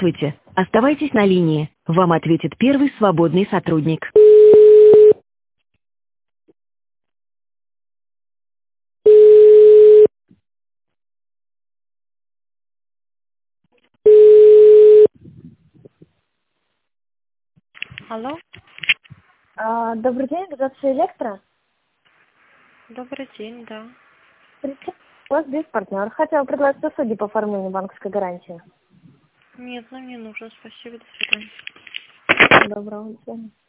Здравствуйте. Оставайтесь на линии. Вам ответит первый свободный сотрудник. Алло, Добрый день, организация «Электро». добрый день, да. У вас здесь партнер. Хотела предложить услуги по оформлению банковской гарантии. Нет, нам не нужно, спасибо, до свидания. Доброго дня.